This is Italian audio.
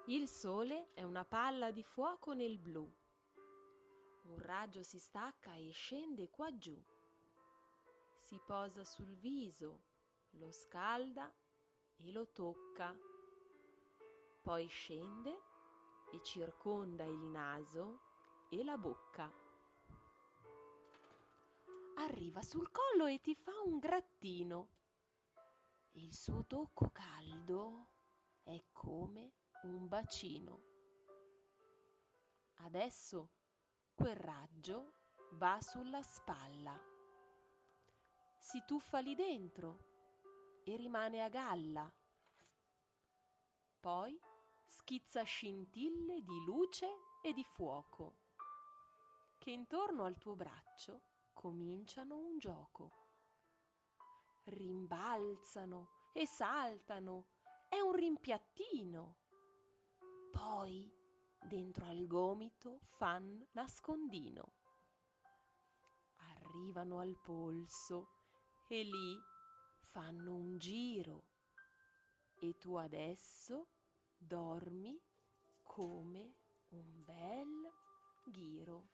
Il sole è una palla di fuoco nel blu. Un raggio si stacca e scende qua giù. Si posa sul viso, lo scalda e lo tocca. Poi scende e circonda il naso e la bocca. Arriva sul collo e ti fa un grattino. Il suo tocco caldo è come un bacino. Adesso quel raggio va sulla spalla, si tuffa lì dentro e rimane a galla. Poi schizza scintille di luce e di fuoco, che intorno al tuo braccio cominciano un gioco. Rimbalzano e saltano, è un rimpiattino. Poi dentro al gomito fan nascondino. Arrivano al polso e lì fanno un giro e tu adesso dormi come un bel ghiro.